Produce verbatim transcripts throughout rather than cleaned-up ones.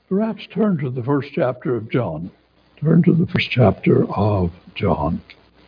Perhaps turn to the first chapter of John. Turn to the first chapter of John.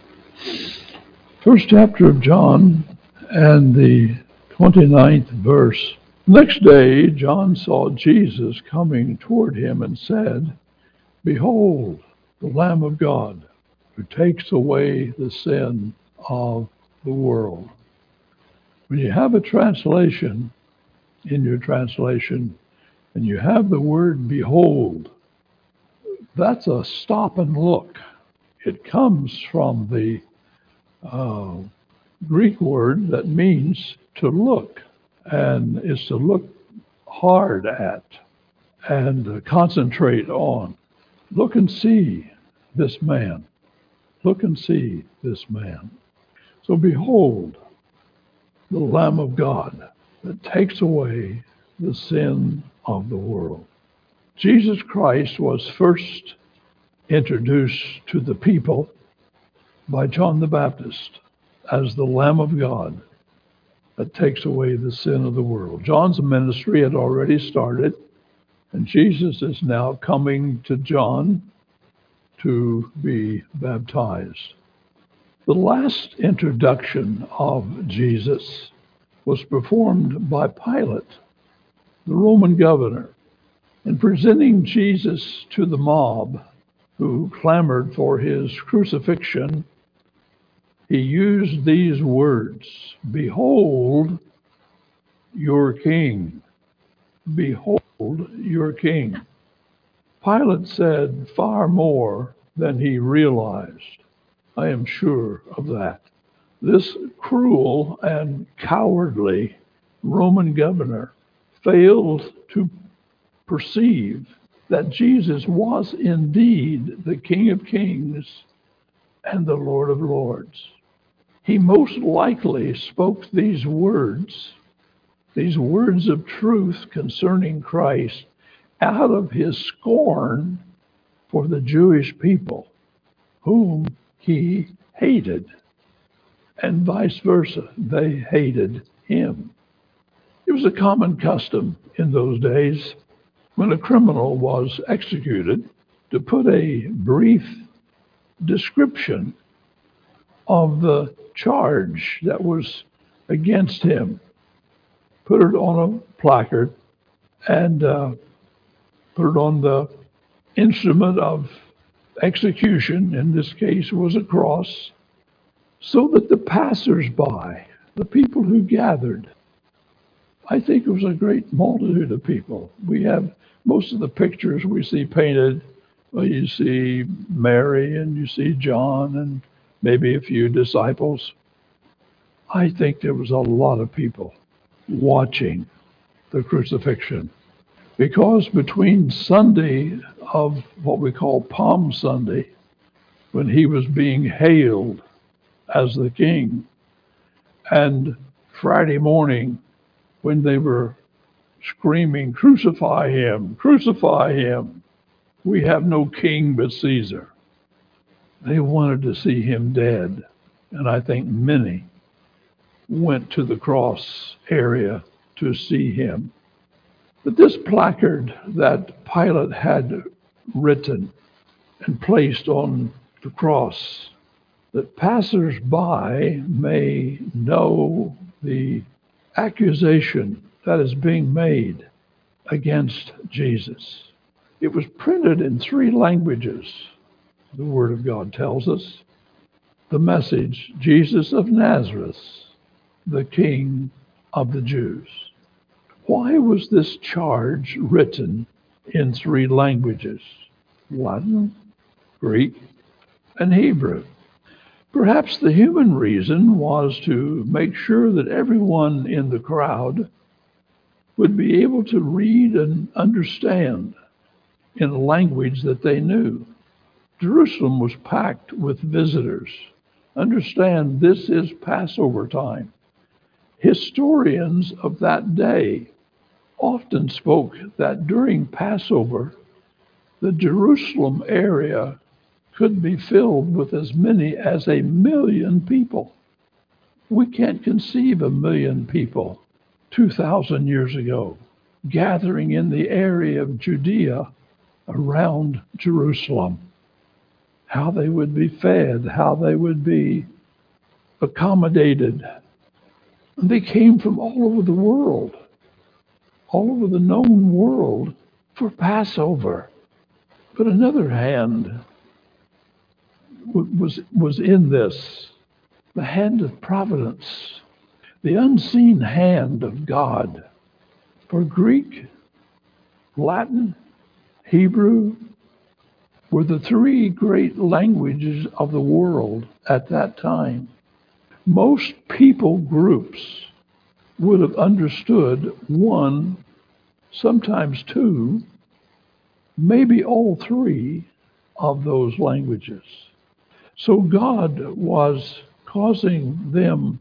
First chapter of John and the twenty-ninth verse. Next day, John saw Jesus coming toward him and said, "Behold, the Lamb of God, who takes away the sin of the world." When you have a translation in your translation, and you have the word behold, that's a stop and look. It comes from the uh, Greek word that means to look, and is to look hard at and uh, concentrate on. Look and see this man. Look and see this man. So behold, the Lamb of God that takes away the sin of the world. Jesus Christ was first introduced to the people by John the Baptist as the Lamb of God that takes away the sin of the world. John's ministry had already started, and Jesus is now coming to John to be baptized. The last introduction of Jesus was performed by Pilate, the Roman governor. In presenting Jesus to the mob who clamored for his crucifixion, he used these words, "Behold your king. Behold your king." Pilate said far more than he realized. I am sure of that. This cruel and cowardly Roman governor failed to perceive that Jesus was indeed the King of Kings and the Lord of Lords. He most likely spoke these words, these words of truth concerning Christ, out of his scorn for the Jewish people, whom he hated, and vice versa. They hated him. It was a common custom in those days, when a criminal was executed, to put a brief description of the charge that was against him, put it on a placard, and uh, put it on the instrument of execution. In this case was a cross, so that the passers-by, the people who gathered, I think it was a great multitude of people. We have most of the pictures we see painted. Well, you see Mary and you see John and maybe a few disciples. I think there was a lot of people watching the crucifixion, because between Sunday of what we call Palm Sunday, when he was being hailed as the king, and Friday morning, when they were screaming, "Crucify him, crucify him. We have no king but Caesar." They wanted to see him dead, and I think many went to the cross area to see him. But this placard that Pilate had written and placed on the cross, that passers-by may know the accusation that is being made against Jesus. It was printed in three languages, the Word of God tells us. The message, Jesus of Nazareth, the King of the Jews. Why was this charge written in three languages? Latin, Greek, and Hebrew. Perhaps the human reason was to make sure that everyone in the crowd would be able to read and understand in a language that they knew. Jerusalem was packed with visitors. Understand, this is Passover time. Historians of that day often spoke that during Passover, the Jerusalem area could be filled with as many as a million people. We can't conceive a million people two thousand years ago. gathering in the area of Judea around Jerusalem, how they would be fed, how they would be accommodated. And they came from all over the world, all over the known world for Passover. But another hand was, was in this, the hand of providence, the unseen hand of God. For Greek, Latin, Hebrew were the three great languages of the world at that time. Most people groups would have understood one, sometimes two, maybe all three of those languages. So God was causing them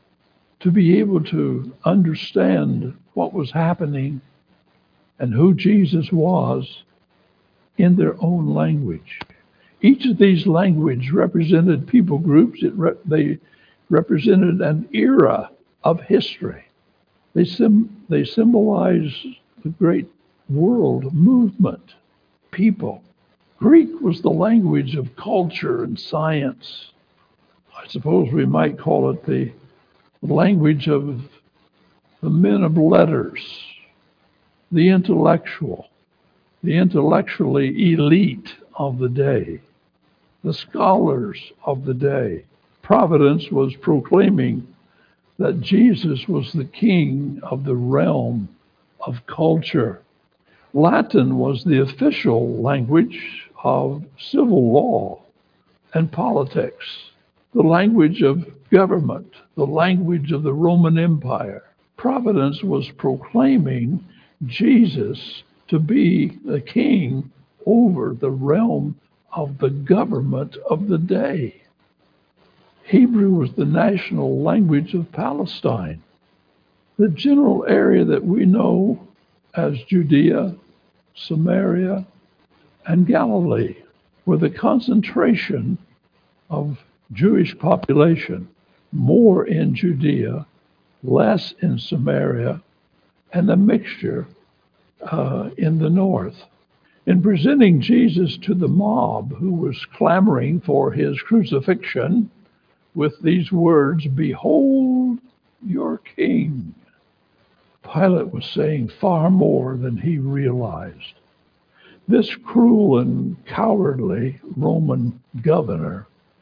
to be able to understand what was happening and who Jesus was in their own language. Each of these languages represented people groups. It re- they represented an era of history. They, sim- they symbolize the great world movement, people. Greek was the language of culture and science. I suppose we might call it the language of the men of letters, the intellectual, the intellectually elite of the day, the scholars of the day. Providence was proclaiming that Jesus was the king of the realm of culture. Latin was the official language of civil law and politics, the language of government, the language of the Roman Empire. Providence was proclaiming Jesus to be the king over the realm of the government of the day. Hebrew was the national language of Palestine, the general area that we know as Judea, Samaria, and Galilee, were the concentration of Jewish population, more in Judea, less in Samaria, and a mixture uh, in the north. In presenting Jesus to the mob who was clamoring for his crucifixion with these words, "Behold your king," Pilate was saying far more than he realized. This cruel and cowardly Roman governor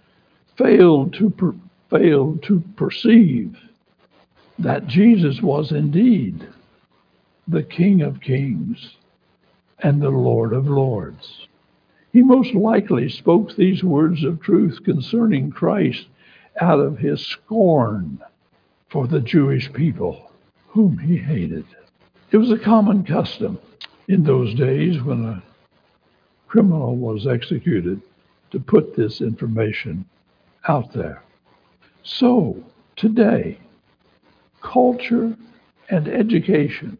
failed to per- failed to perceive that Jesus was indeed the King of Kings and the Lord of Lords. He most likely spoke these words of truth concerning Christ out of his scorn for the Jewish people, whom he hated. It was a common custom in those days when a criminal was executed to put this information out there. So, today, culture and education,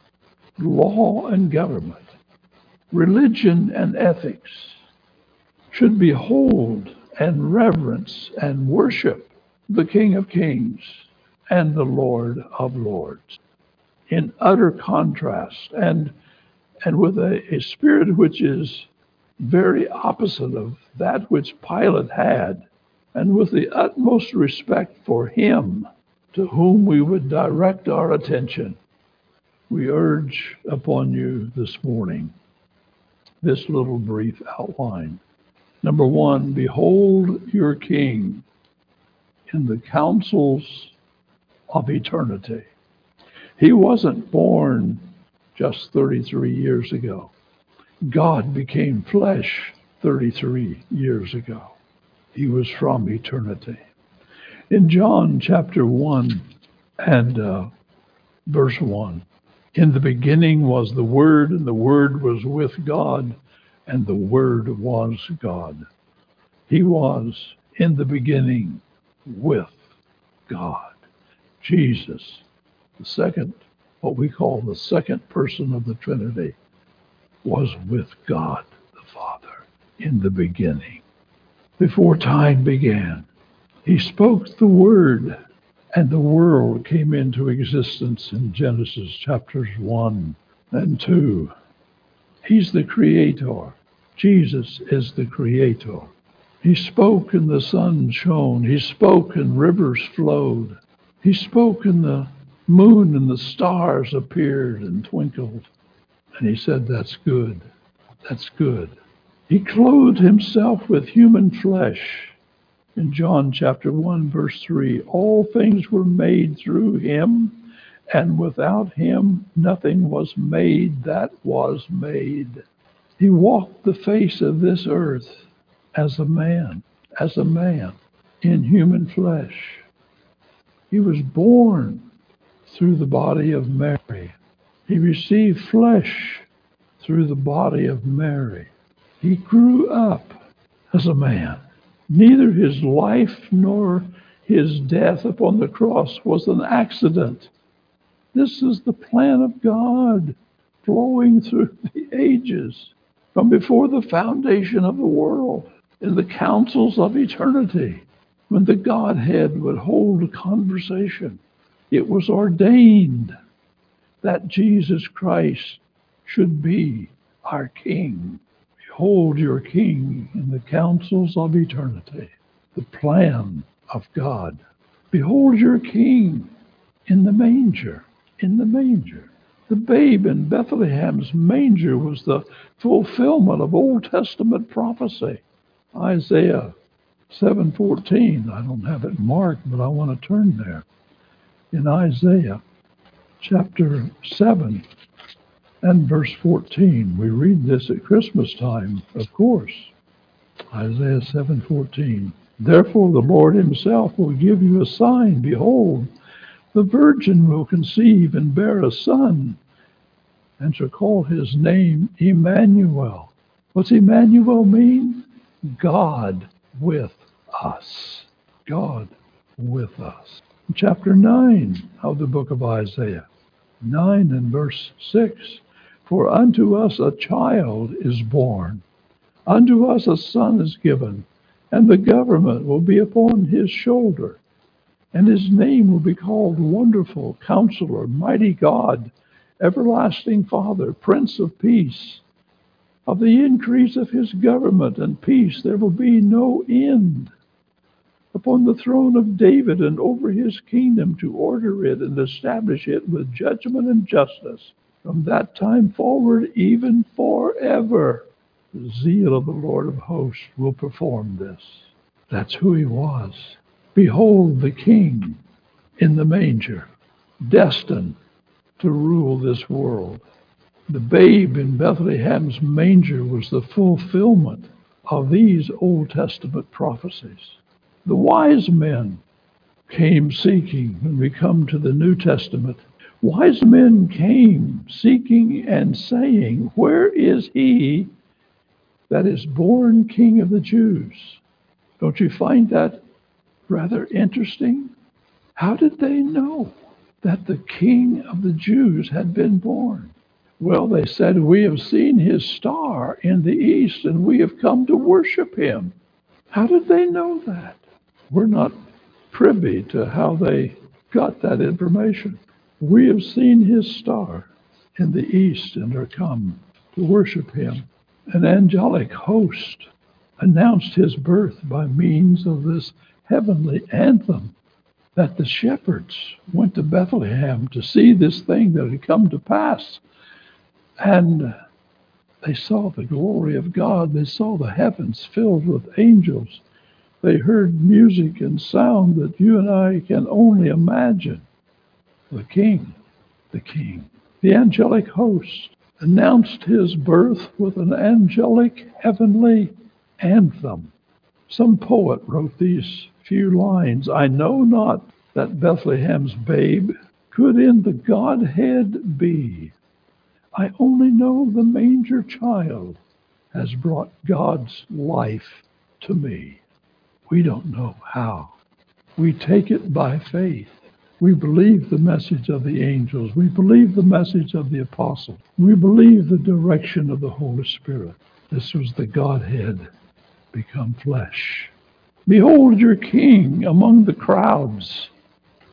law and government, religion and ethics should behold and reverence and worship the King of Kings and the Lord of Lords in utter contrast and and with a, a spirit which is very opposite of that which Pilate had, and with the utmost respect for him to whom we would direct our attention. We urge upon you this morning this little brief outline. Number one, behold your King in the councils of eternity. He wasn't born just thirty-three years ago. God became flesh thirty-three years ago. He was from eternity. In John chapter one and uh, verse one, in the beginning was the Word, and the Word was with God, and the Word was God. He was in the beginning with God. Jesus, the second, what we call the second person of the Trinity, was with God the Father in the beginning. Before time began, he spoke the word, and the world came into existence in Genesis chapters one And two, he's the creator. Jesus is the creator. He spoke and the sun shone. He spoke and rivers flowed. He spoke and the moon and the stars appeared and twinkled. And he said, that's good. That's good. He clothed himself with human flesh. In John chapter one, verse three, all things were made through him, and without him nothing was made that was made. He walked the face of this earth as a man, as a man in human flesh. He was born through the body of Mary. He received flesh through the body of Mary. He grew up as a man. Neither his life nor his death upon the cross was an accident. This is the plan of God flowing through the ages from before the foundation of the world in the councils of eternity. When the Godhead would hold a conversation, it was ordained that Jesus Christ should be our King. Behold your King in the councils of eternity, the plan of God. Behold your King in the manger, in the manger. The babe in Bethlehem's manger was the fulfillment of Old Testament prophecy. Isaiah seven fourteen, I don't have it marked, but I want to turn there. In Isaiah chapter seven and verse fourteen, we read this at Christmas time, of course. Isaiah seven fourteen. Therefore the Lord himself will give you a sign. Behold, the virgin will conceive and bear a son, and shall call his name Emmanuel. What's Emmanuel mean? God with us. God with us. In chapter nine of the book of Isaiah, nine and verse six, for unto us a child is born, unto us a son is given, and the government will be upon his shoulder, and his name will be called Wonderful, Counselor, Mighty God, Everlasting Father, Prince of Peace. Of the increase of his government and peace there will be no end, upon the throne of David and over his kingdom, to order it and establish it with judgment and justice from that time forward, even forever. The zeal of the Lord of hosts will perform this. That's who he was. Behold the King in the manger, destined to rule this world. The babe in Bethlehem's manger was the fulfillment of these Old Testament prophecies. The wise men came seeking, when we come to the New Testament, wise men came seeking and saying, where is he that is born King of the Jews? Don't you find that rather interesting? How did they know that the King of the Jews had been born? Well, they said, we have seen his star in the east, and we have come to worship him. How did they know that? We're not privy to how they got that information. We have seen his star in the east and are come to worship him. An angelic host announced his birth by means of this heavenly anthem, that the shepherds went to Bethlehem to see this thing that had come to pass. And they saw the glory of God. They saw the heavens filled with angels. They heard music and sound that you and I can only imagine. The King, the King, the angelic host announced his birth with an angelic heavenly anthem. Some poet wrote these few lines. I know not that Bethlehem's babe could in the Godhead be. I only know the manger child has brought God's life to me. We don't know how. We take it by faith. We believe the message of the angels. We believe the message of the apostles. We believe the direction of the Holy Spirit. This was the Godhead become flesh. Behold your King among the crowds.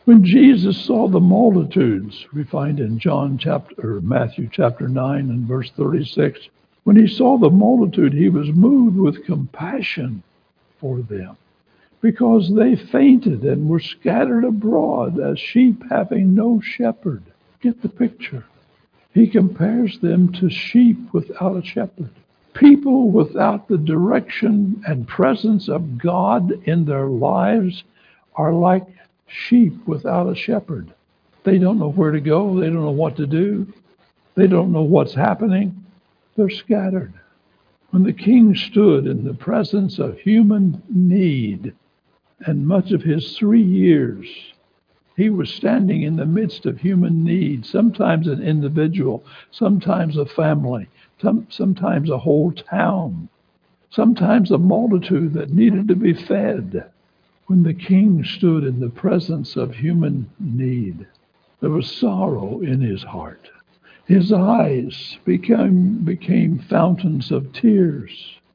When Jesus saw the multitudes, we find in John chapter or Matthew chapter nine and verse thirty-six, when he saw the multitude, he was moved with compassion for them, because they fainted and were scattered abroad as sheep having no shepherd. Get the picture. He compares them to sheep without a shepherd. People without the direction and presence of God in their lives are like sheep without a shepherd. They don't know where to go. They don't know what to do. They don't know what's happening. They're scattered. When the king stood in the presence of human need, and much of his three years, he was standing in the midst of human need, sometimes an individual, sometimes a family, some, sometimes a whole town, sometimes a multitude that needed to be fed. When the king stood in the presence of human need, there was sorrow in his heart. His eyes became, became fountains of tears.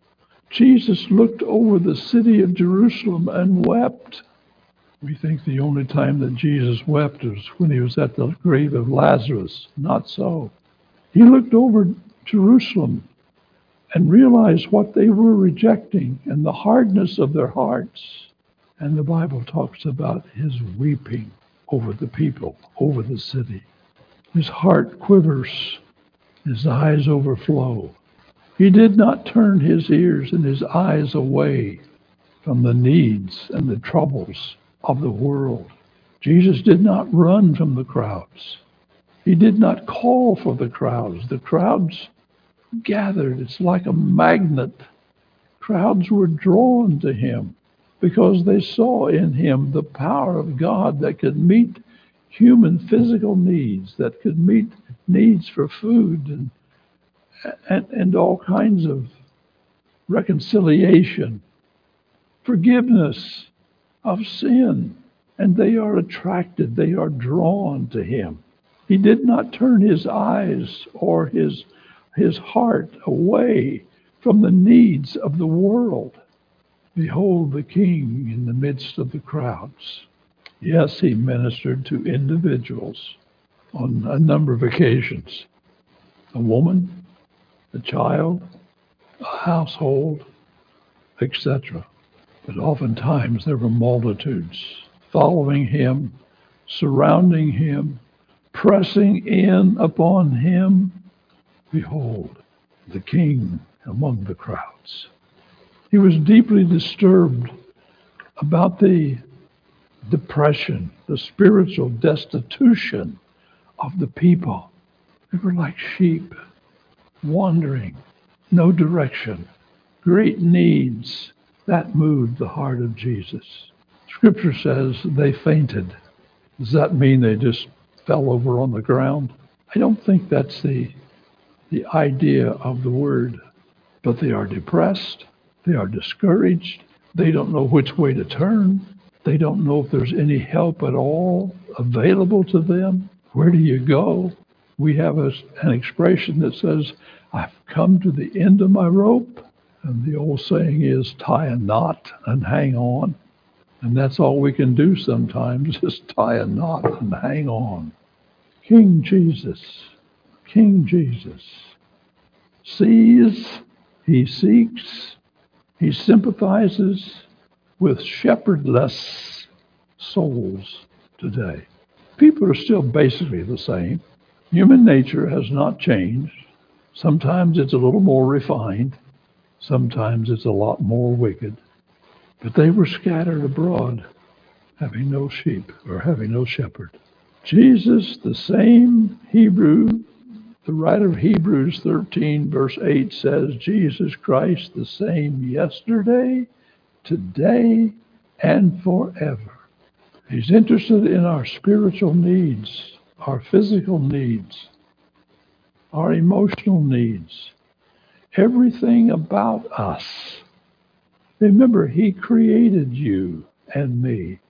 Jesus looked over the city of Jerusalem and wept. We think the only time that Jesus wept was when he was at the grave of Lazarus. Not so. He looked over Jerusalem and realized what they were rejecting and the hardness of their hearts. And the Bible talks about his weeping over the people, over the city. His heart quivers. His eyes overflow. He did not turn his ears and his eyes away from the needs and the troubles of the world. Jesus did not run from the crowds. He did not call for the crowds. The crowds gathered. It's like a magnet. Crowds were drawn to him because they saw in him the power of God that could meet human physical needs, that could meet needs for food and, and, and all kinds of reconciliation, forgiveness of sin. And they are attracted, they are drawn to him. He did not turn his eyes or his, his heart away from the needs of the world. Behold the King in the midst of the crowds. Yes, he ministered to individuals on a number of occasions. A woman, a child, a household, et cetera. But oftentimes there were multitudes following him, surrounding him, pressing in upon him. Behold, the King among the crowds. He was deeply disturbed about the depression, the spiritual destitution of the people. They were like sheep, wandering, no direction, great needs. That moved the heart of Jesus. Scripture says they fainted. Does that mean they just fell over on the ground? I don't think that's the, the idea of the word. But they are depressed. They are discouraged. They don't know which way to turn. They don't know if there's any help at all available to them. Where do you go? We have a, an expression that says, I've come to the end of my rope. And the old saying is, tie a knot and hang on. And that's all we can do sometimes, is tie a knot and hang on. King Jesus, King Jesus, sees, he seeks, he sympathizes with shepherdless souls today. People are still basically the same. Human nature has not changed. Sometimes it's a little more refined. Sometimes it's a lot more wicked. But they were scattered abroad, having no sheep or having no shepherd. Jesus, the same Hebrew, the writer of Hebrews thirteen, verse eight says, Jesus Christ, the same yesterday, today, and forever. He's interested in our spiritual needs, our physical needs, our emotional needs, everything about us. Remember, he created you and me.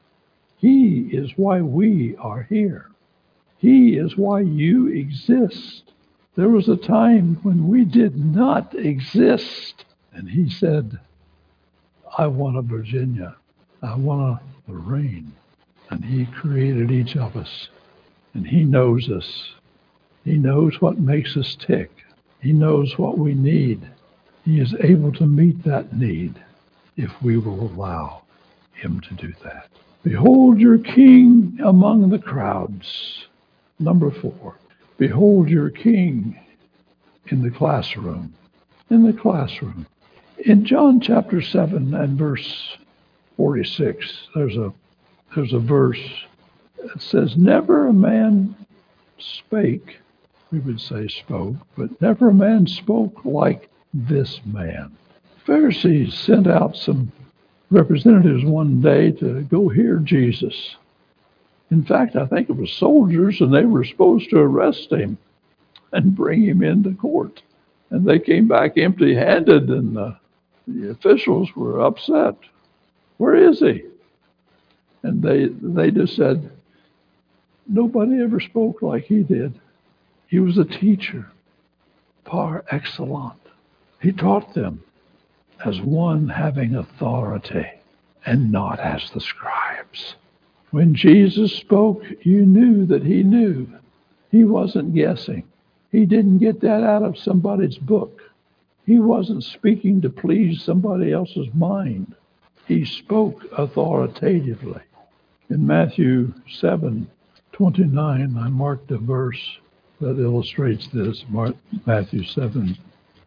He is why we are here. He is why you exist. There was a time when we did not exist. And he said, I want a Virginia. I want a Lorraine. And he created each of us. And he knows us. He knows what makes us tick. He knows what we need. He is able to meet that need if we will allow him to do that. Behold your king among the crowds. Number four, behold your king in the classroom. In the classroom. In John chapter seven and verse forty-six, there's a there's a verse that says, never a man spake, we would say spoke, but never a man spoke like this man. Pharisees sent out some representatives one day to go hear Jesus. In fact, I think it was soldiers, and they were supposed to arrest him and bring him into court. And they came back empty-handed, and the, the officials were upset. Where is he? And they they just said, nobody ever spoke like he did. He was a teacher, par excellence. He taught them as one having authority and not as the scribes. When Jesus spoke, you knew that he knew. He wasn't guessing. He didn't get that out of somebody's book. He wasn't speaking to please somebody else's mind. He spoke authoritatively. In Matthew seven twenty-nine, I marked a verse that illustrates this. Matthew seven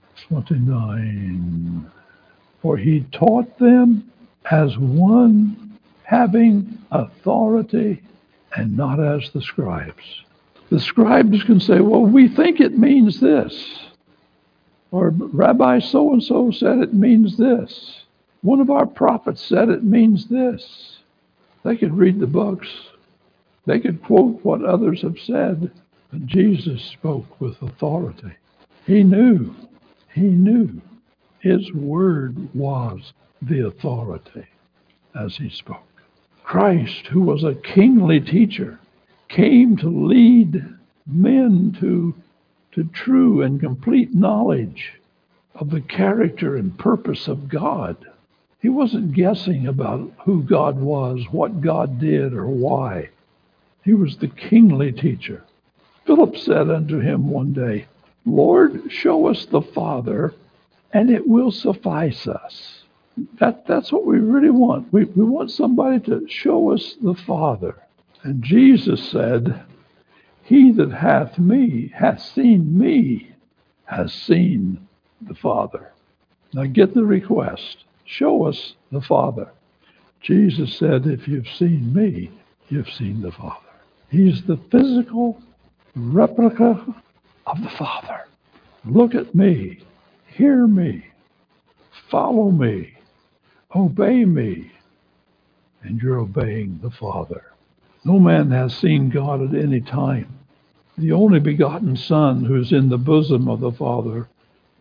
twenty-nine. For he taught them as one having authority and not as the scribes. The scribes can say, well, we think it means this. Or Rabbi so-and-so said it means this. One of our prophets said it means this. They could read the books. They could quote what others have said. But Jesus spoke with authority. He knew. He knew. His word was the authority as he spoke. Christ, who was a kingly teacher, came to lead men to, to true and complete knowledge of the character and purpose of God. He wasn't guessing about who God was, what God did, or why. He was the kingly teacher. Philip said unto him one day, Lord, show us the Father, and it will suffice us. That, that's what we really want. We, we want somebody to show us the Father. And Jesus said, he that hath me, hath seen me, has seen the Father. Now get the request. Show us the Father. Jesus said, if you've seen me, you've seen the Father. He's the physical replica of the Father. Look at me. Hear me. Follow me. Obey me. And you're obeying the Father. No man has seen God at any time. The only begotten Son who is in the bosom of the Father,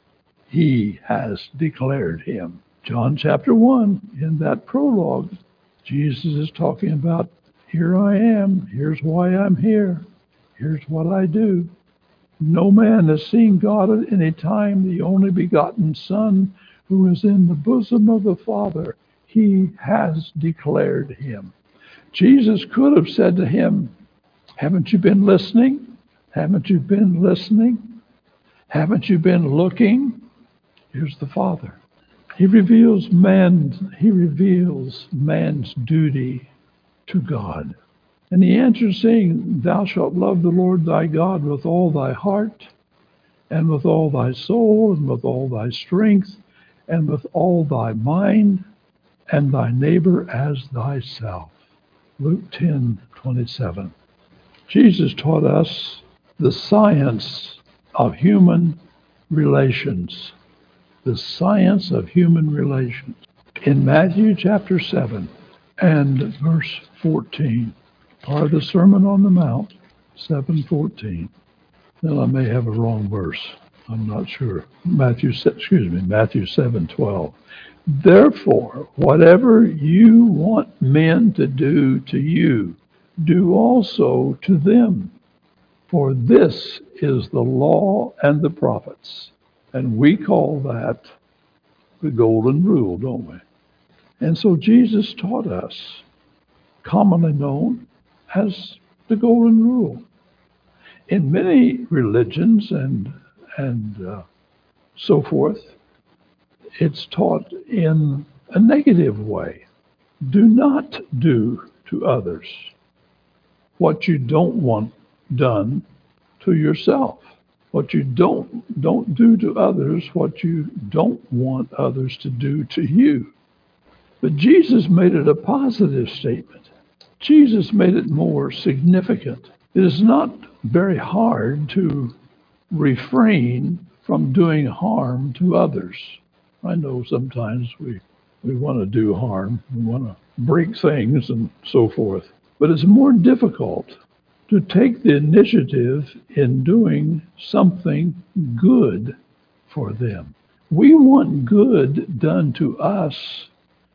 he has declared him. John chapter one, in that prologue, Jesus is talking about, here I am, here's why I'm here, here's what I do. No man has seen God at any time, the only begotten Son who is in the bosom of the Father, he has declared him. Jesus could have said to him, haven't you been listening? Haven't you been listening? Haven't you been looking? Here's the Father. He reveals man, he reveals man's duty to God. And he answers saying, thou shalt love the Lord thy God with all thy heart, and with all thy soul, and with all thy strength, and with all thy mind, and thy neighbor as thyself. Luke ten twenty-seven. Jesus taught us the science of human relations. The science of human relations. In Matthew chapter seven and verse fourteen, part of the Sermon on the Mount, seven fourteen. Then I may have a wrong verse. I'm not sure. Matthew, excuse me, Matthew seven twelve. Therefore, whatever you want men to do to you, do also to them. For this is the law and the prophets. And we call that the golden rule, don't we? And so Jesus taught us commonly known as the Golden Rule. In many religions and, and uh, so forth, it's taught in a negative way. Do not do to others what you don't want done to yourself. What you don't don't do to others what you don't want others to do to you. But Jesus made it a positive statement. Jesus made it more significant. It is not very hard to refrain from doing harm to others. I know sometimes we we want to do harm, we want to break things and so forth. But it's more difficult to take the initiative in doing something good for them. We want good done to us.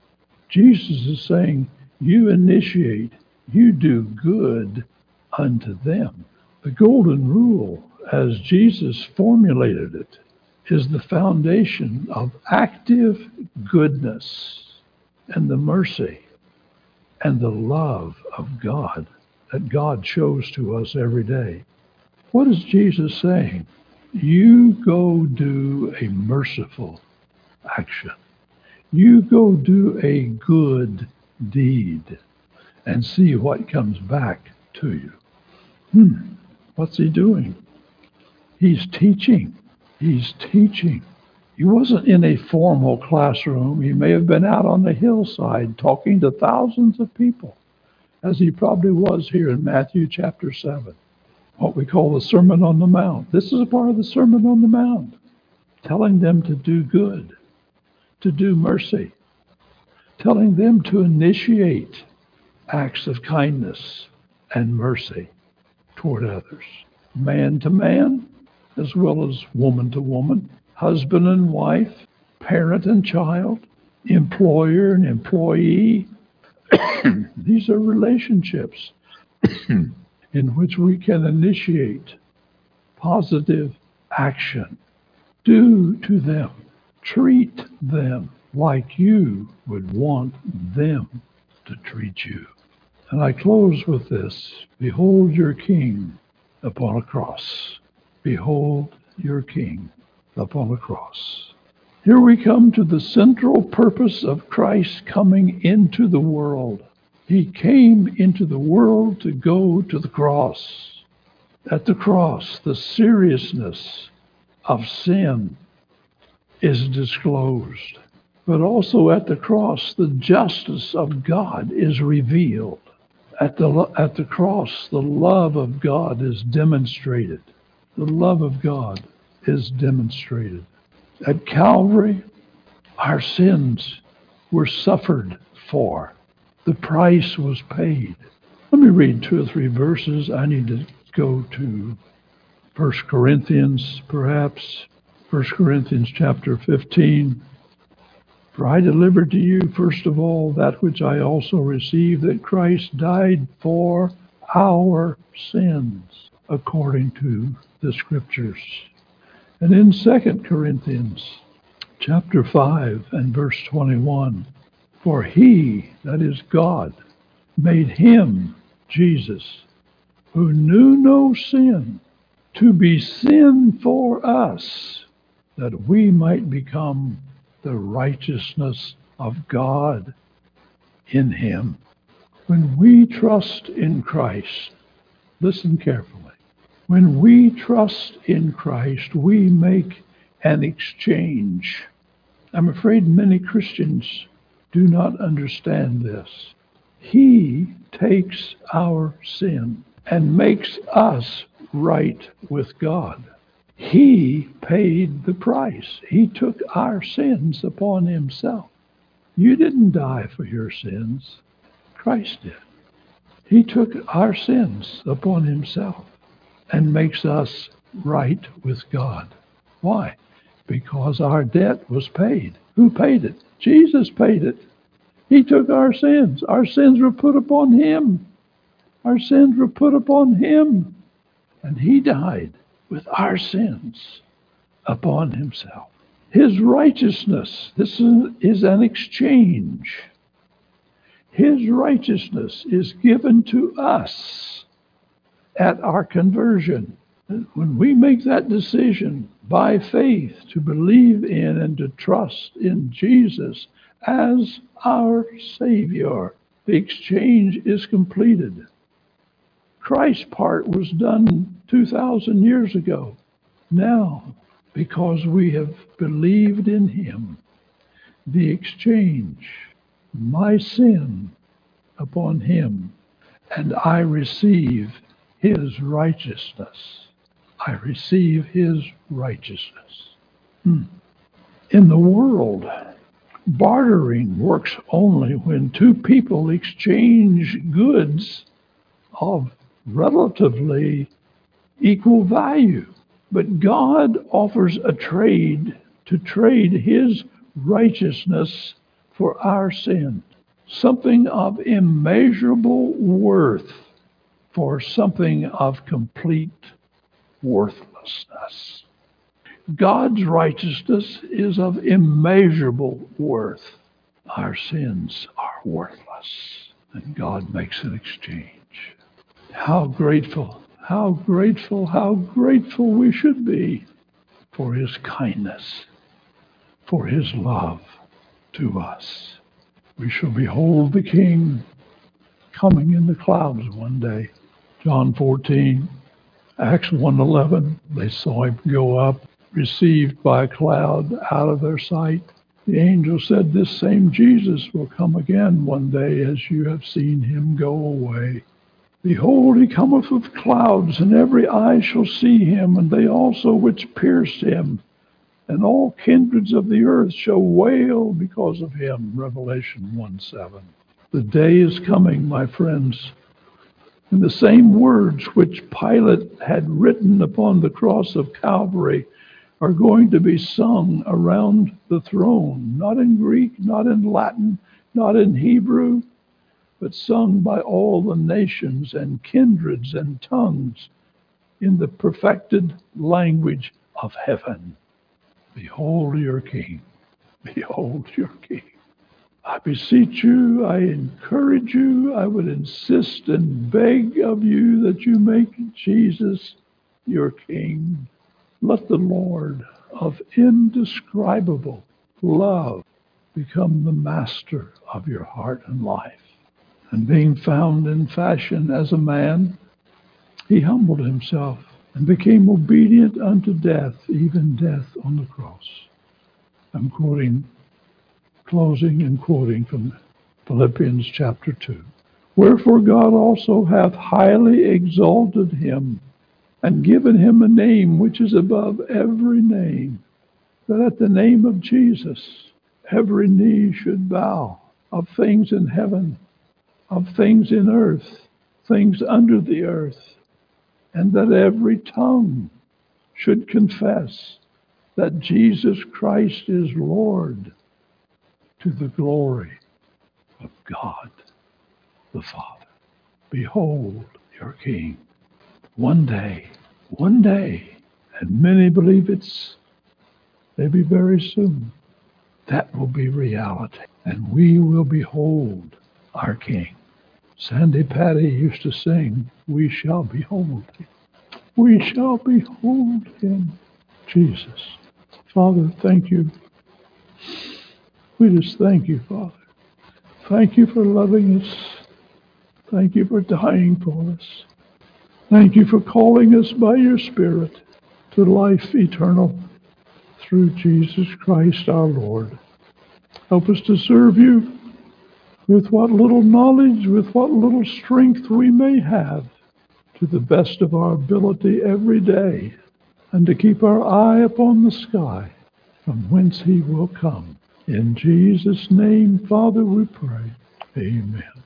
Jesus is saying, you initiate, you do good unto them. The Golden Rule, as Jesus formulated it, is the foundation of active goodness and the mercy and the love of God that God shows to us every day. What is Jesus saying? You go do a merciful action. You go do a good deed and see what comes back to you. Hmm, what's he doing? He's teaching. He's teaching. He wasn't in a formal classroom. He may have been out on the hillside talking to thousands of people, as he probably was here in Matthew chapter seven, what we call the Sermon on the Mount. This is a part of the Sermon on the Mount, telling them to do good, to do mercy, telling them to initiate acts of kindness and mercy toward others, man to man, as well as woman to woman, husband and wife, parent and child, employer and employee. These are relationships in which we can initiate positive action. Do to them, treat them like you would want them to treat you. And I close with this. Behold your King upon a cross. Behold your King upon a cross. Here we come to the central purpose of Christ coming into the world. He came into the world to go to the cross. At the cross, the seriousness of sin is disclosed. But also at the cross, the justice of God is revealed. At the, at the cross, the love of God is demonstrated. The love of God is demonstrated. At Calvary, our sins were suffered for. The price was paid. Let me read two or three verses. I need to go to First Corinthians, perhaps. First Corinthians chapter fifteen. For I delivered to you, first of all, that which I also received, that Christ died for our sins, according to the Scriptures. And in Second Corinthians chapter five and verse twenty-one, for he, that is God, made him, Jesus, who knew no sin, to be sin for us, that we might become the righteousness of God in him. When we trust in Christ, listen carefully. When we trust in Christ, we make an exchange. I'm afraid many Christians do not understand this. He takes our sin and makes us right with God. He paid the price. He took our sins upon himself. You didn't die for your sins. Christ did. He took our sins upon himself and makes us right with God. Why? Because our debt was paid. Who paid it? Jesus paid it. He took our sins. Our sins were put upon him. Our sins were put upon him. And he died with our sins upon himself. His righteousness, this is an exchange. His righteousness is given to us at our conversion. When we make that decision by faith to believe in and to trust in Jesus as our Savior, the exchange is completed. Christ's part was done two thousand years ago. Now, because we have believed in Him, the exchange, my sin upon Him, and I receive His righteousness. I receive His righteousness. Hmm. In the world, bartering works only when two people exchange goods of relatively equal value. But God offers a trade to trade His righteousness for our sin, something of immeasurable worth for something of complete worthlessness. God's righteousness is of immeasurable worth. Our sins are worthless, and God makes an exchange. How grateful, how grateful, how grateful we should be for His kindness, for His love to us. We shall behold the King coming in the clouds one day. John fourteen, Acts one eleven, they saw Him go up, received by a cloud out of their sight. The angel said, this same Jesus will come again one day as you have seen Him go away. Behold, He cometh with clouds, and every eye shall see Him, and they also which pierced Him. And all kindreds of the earth shall wail because of Him. Revelation one seven. The day is coming, my friends, and the same words which Pilate had written upon the cross of Calvary are going to be sung around the throne, not in Greek, not in Latin, not in Hebrew, but sung by all the nations and kindreds and tongues in the perfected language of heaven. Behold your King. Behold your King. I beseech you, I encourage you, I would insist and beg of you that you make Jesus your King. Let the Lord of indescribable love become the master of your heart and life. And being found in fashion as a man, He humbled Himself and became obedient unto death, even death on the cross. I'm quoting, closing and quoting from Philippians chapter two. Wherefore God also hath highly exalted Him, and given Him a name which is above every name, that at the name of Jesus every knee should bow, of things in heaven, of things in earth, things under the earth, and that every tongue should confess that Jesus Christ is Lord, to the glory of God the Father. Behold your King. One day, one day, and many believe it's maybe very soon, that will be reality, and we will behold our King. Sandy Patty used to sing, we shall behold Him. We shall behold Him. Jesus. Father, thank you. We just thank you, Father. Thank you for loving us. Thank you for dying for us. Thank you for calling us by your Spirit to life eternal through Jesus Christ our Lord. Help us to serve you with what little knowledge, with what little strength we may have, to the best of our ability every day, and to keep our eye upon the sky, from whence He will come. In Jesus' name, Father, we pray. Amen.